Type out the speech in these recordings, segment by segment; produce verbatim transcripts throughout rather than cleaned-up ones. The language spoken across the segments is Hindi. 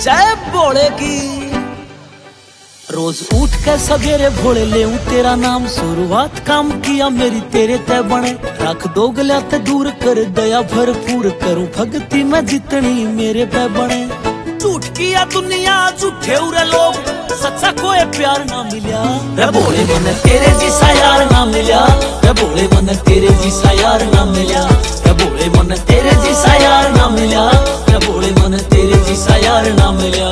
जय भोले की। रोज उठ के सवेरे भोले ले तेरा नाम, शुरुआत काम किया मेरी तेरे ते बने। रख दो गलिया ते दूर कर दया भरपूर, करूं भक्ति में जितनी मेरे पे बने। झूठ किया दुनिया झूठे उरे लोग, सच्चा कोई प्यार ना मिला। रे भोले मन तेरे जिसा यार ना मिला, रे भोले मन तेरे जिसा यार ना मिला, रे भोले मन तेरे जिसा यार ना मिला, रे भोले मन तेरे जिसा यार ना मिला।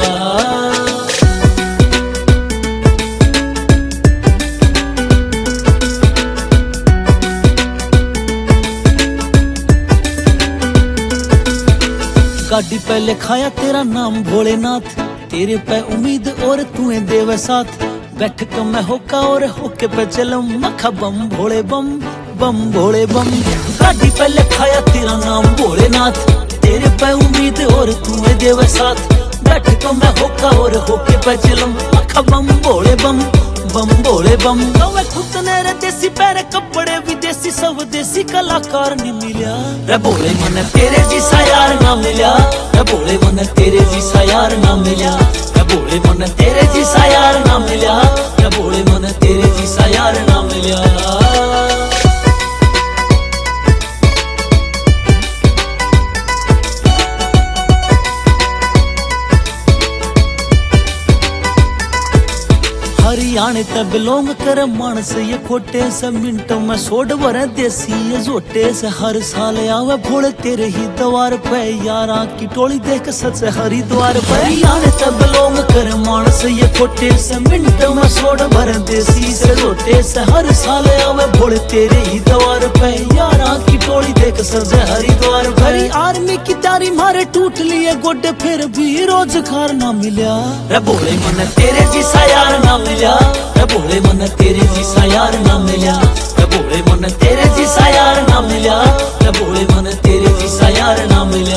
गाड़ी पे लिखाया तेरा नाम भोलेनाथ, तेरे पे उम्मीद और तूने देवे साथ। बैठ कर मैं होका और होके पे चलूं, मखा बम भोले बम बम भोले बम। गाड़ी पे लिखाया तेरा नाम भोलेनाथ, तेरे पे उम्मीद और तूने देवे साथ। बैठ कर मैं होका और होके पे चलूं, मखा बम भोले बम बम भोले बम। मैं खुद ने रे देसी पैरे कपड़े विदेशी, सब देसी कलाकार नहीं मिला। रे भोले मन तेरे जिसा यार ना मिला, रे भोले मन तेरे जिसा यार ना मिला, रे भोले मन तेरे जिसा यार ना मिला, रे भोले मन तेरे जिसा यार ना मिला। हरियाणे ते बिलोंग कर मानस ये खोटे से, मिनटों में सोड भरे देसी ये जोटे से। हर साल आवे भोले तेरे ही द्वार पे, यारा की टोली देख सच हरिद्वार पे। हरियाणे ते बिलोंग कर मानस ये खोटे से, मिनटों में सोड भरे देसी से जोटे से। हर साल आवे भोले तेरे ही द्वार पे, यारा की टोली देख सच हरिद्वार पे। हरी आर्मी की तारी मारे टूट लिए गोडे, फिर भी रोजगार ना मिला। रे भोले मन तेरे जिसा यार ना मिला, रे भोले मन तेरे जिसा यार ना मिला, रे भोले मन तेरे जिसा यार ना मिला, रे भोले मन तेरे जिसा यार ना मिला।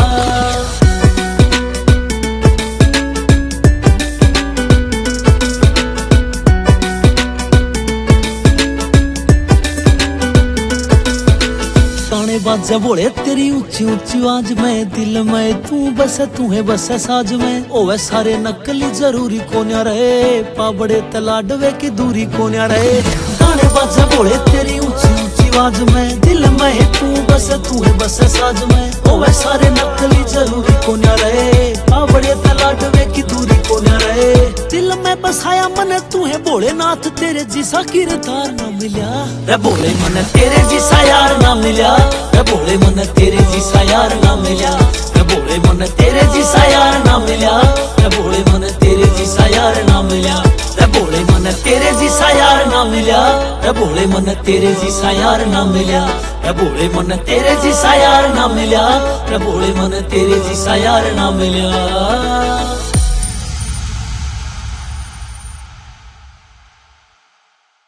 बाजा भोले तेरी ऊंची ऊंची आवाज में, दिल में तू बस तू है बस साज में। ओवे सारे नकली जरूरी को न्या रहे, पाबड़े तलाडवे की दूरी को न्या रहे। गाने बाजा भोले तेरी ऊंची ऊंची आवाज में, दिल में तू बस तू है बस साज में। ओवे सारे नकली जरूरी को न्या रहे, पाबड़े तलाडवे की दूरी को न्या रहे। दिल में बसाया मन तू है भोलेनाथ, तेरे जिसा किरदार ना मिला। रे भोले मन तेरे जिसा यार ना मिला, रे भोले मन तेरे जिसा यार ना मिला, रे भोले मन तेरे जिसा यार ना मिला, रे भोले मन तेरे जिसा यार ना मिला, रे भोले मन तेरे जिसा यार ना मिला, रे भोले मन तेरे जिसा यार ना मिला, रे भोले मन तेरे जिसा यार ना मिला, रे भोले मन तेरे जिसा यार ना मिला।